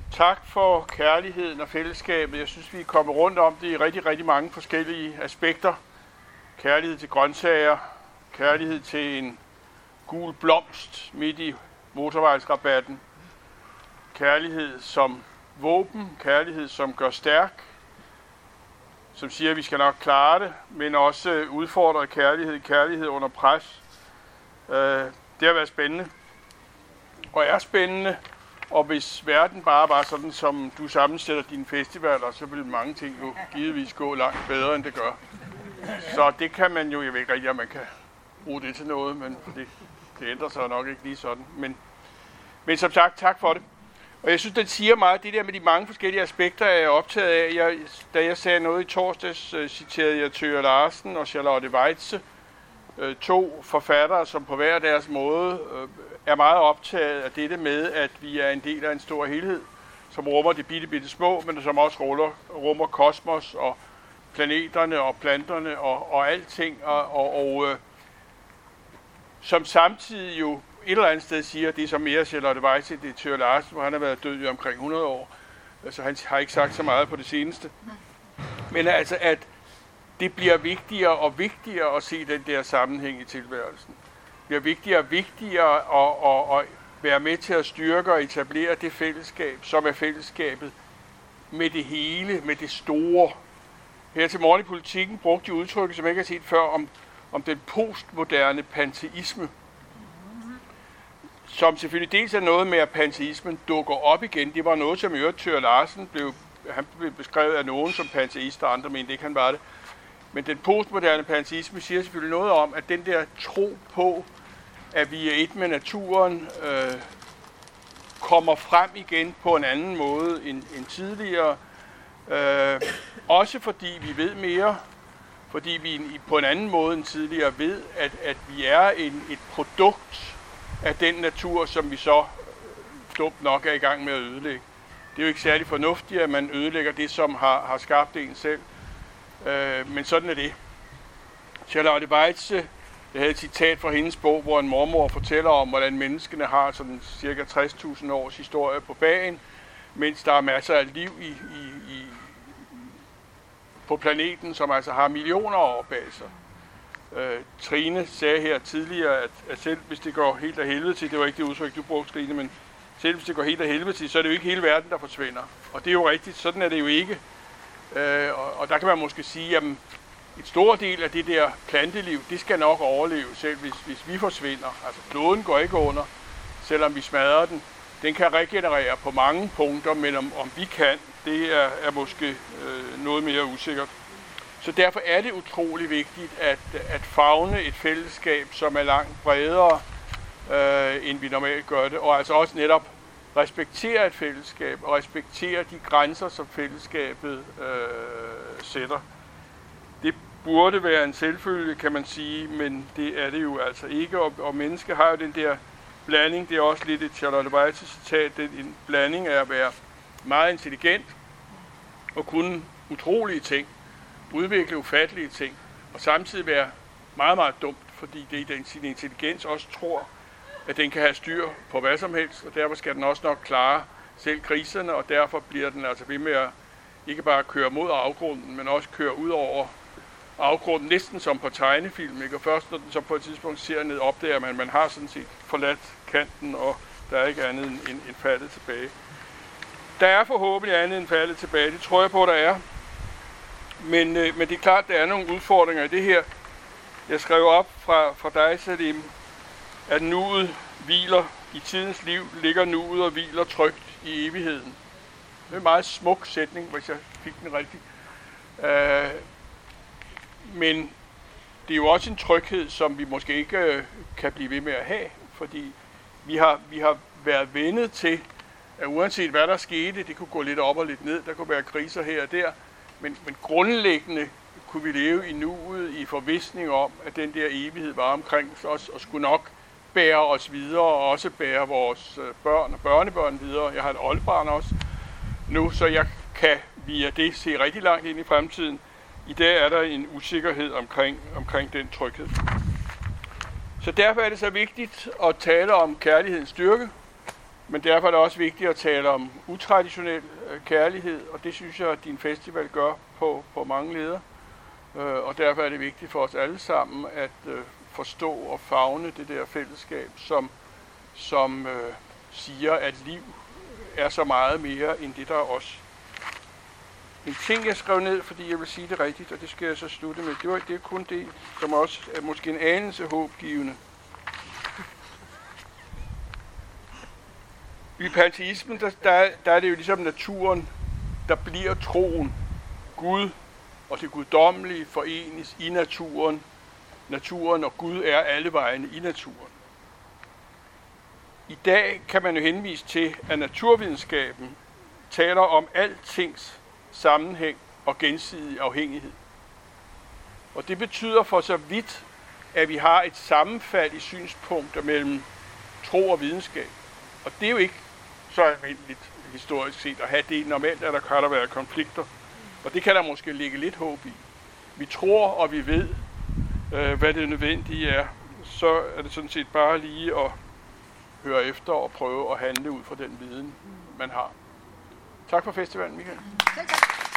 Tak for kærligheden og fællesskabet. Jeg synes, vi er kommet rundt om det i rigtig, rigtig mange forskellige aspekter. Kærlighed til grøntsager, kærlighed til en gul blomst midt i motorvejsrabatten, kærlighed som våben, kærlighed som gør stærk, som siger, at vi skal nok klare det, men også udfordret kærlighed under pres. Det har været spændende, og er spændende, og hvis verden bare var sådan, som du sammensætter dine festivaler, så ville mange ting jo givetvis gå langt bedre, end det gør. Så det kan man jo, jeg ved ikke rigtig, om man kan bruge det til noget, men det ændrer sig nok ikke lige sådan. Men som sagt, tak for det. Og jeg synes, den siger meget, det der med de mange forskellige aspekter, er jeg optaget af. Da jeg sagde noget i torsdags, citerede jeg Thøger Larsen og Charlotte Weitze, to forfattere, som på hver deres måde er meget optaget af dette med, at vi er en del af en stor helhed, som rummer de bitte små, men som også rummer kosmos og planeterne og planterne og alting, og som samtidig jo et eller andet sted siger, det er som mere Charlotte Weitze, det er Thøger Larsen, hvor han har været død i omkring 100 år, så han har ikke sagt så meget på det seneste. Men altså, at det bliver vigtigere og vigtigere at se den der sammenhæng i tilværelsen. Det bliver vigtigere og vigtigere at være med til at styrke og etablere det fællesskab, som er fællesskabet med det hele, med det store. Her til morgen i Politikken brugte de udtrykket, som jeg ikke har set før, om den postmoderne panteisme, som selvfølgelig dels er noget med, at panteismen dukker op igen. Det var noget, som i øvrigt Thøger Larsen blev beskrevet af nogen som panteist, og andre mente ikke, han var det. Men den postmoderne panteisme siger selvfølgelig noget om, at den der tro på, at vi er et med naturen, kommer frem igen på en anden måde end tidligere. Også fordi vi ved mere, fordi vi på en anden måde end tidligere ved, at vi er et produkt af den natur, som vi så dumt nok er i gang med at ødelægge. Det er jo ikke særlig fornuftigt, at man ødelægger det, som har skabt en selv. Men sådan er det. Charlotte Weitze, jeg havde et citat fra hendes bog, hvor en mormor fortæller om, hvordan menneskene har sådan cirka 60.000 års historie på bagen, mens der er masser af liv på planeten, som altså har millioner af år bag sig. Trine sagde her tidligere, at selv hvis det går helt af helvede til, det var ikke det udtryk, du brugte, Trine, men selv hvis det går helt af helvede til, så er det jo ikke hele verden, der forsvinder. Og det er jo rigtigt, sådan er det jo ikke. Og der kan man måske sige, at et stor del af det der planteliv, det skal nok overleve, selv hvis vi forsvinder. Altså kloden går ikke under, selvom vi smadrer den. Den kan regenerere på mange punkter, men om vi kan, det er måske noget mere usikkert. Så derfor er det utrolig vigtigt at favne et fællesskab, som er langt bredere, end vi normalt gør det, og altså også netop respektere et fællesskab og respektere de grænser, som fællesskabet sætter. Det burde være en selvfølge, kan man sige, men det er det jo altså ikke, og mennesker har jo den der blanding, det er også lidt et Charlotte Weitze citat, en blanding af at være meget intelligent og kunne utrolige ting, udvikle ufattelige ting, og samtidig være meget, meget dumt, fordi det i sin intelligens også tror, at den kan have styr på hvad som helst, og derfor skal den også nok klare selv kriserne, og derfor bliver den altså ved med at ikke bare køre mod afgrunden, men også køre ud over afgrunden, næsten som på tegnefilm, ikke? Og først når den så på et tidspunkt ser ned, opdager man, at man har sådan set forladt kanten, og der er ikke andet end faldet tilbage. Der er forhåbentlig andet end faldet tilbage, det tror jeg på, der er. Men det er klart, der er nogle udfordringer i det her. Jeg skrev op fra dig, Salim, at nuet hviler i tidens liv, ligger nuet og hviler trygt i evigheden. Det er en meget smuk sætning, hvis jeg fik den rigtig. Men det er jo også en tryghed, som vi måske ikke kan blive ved med at have, fordi vi har været vendet til, at uanset hvad der skete, det kunne gå lidt op og lidt ned, der kunne være kriser her og der, men grundlæggende kunne vi leve i nuet i forvisning om, at den der evighed var omkring os og skulle nok bære os videre, og også bære vores børn og børnebørn videre. Jeg har et oldebarn også nu, så jeg kan via det se rigtig langt ind i fremtiden. I dag er der en usikkerhed omkring den tryghed. Så derfor er det så vigtigt at tale om kærlighedens styrke, Men derfor er det også vigtigt at tale om utraditionel kærlighed, og det synes jeg, at din festival gør på mange leder. Og derfor er det vigtigt for os alle sammen at forstå og favne det der fællesskab, som siger, at liv er så meget mere end det, der er os. En ting, jeg skrev ned, fordi jeg vil sige det rigtigt, og det skal jeg så slutte med, det er kun det, som også er måske en anelse håbgivende. I panteismen, der er det jo ligesom naturen, der bliver troen. Gud og det guddommelige forenes i naturen. Naturen og Gud er alle vejene i naturen. I dag kan man jo henvise til, at naturvidenskaben taler om altings sammenhæng og gensidig afhængighed. Og det betyder for så vidt, at vi har et sammenfald i synspunkter mellem tro og videnskab. Og det er jo ikke så almindeligt historisk set at have det. Normalt kan der være konflikter, og det kan der måske ligge lidt håb i. Vi tror, og vi ved, hvad det nødvendige er. Så er det sådan set bare lige at høre efter og prøve at handle ud fra den viden, man har. Tak for festivalen, Michael. Selv tak.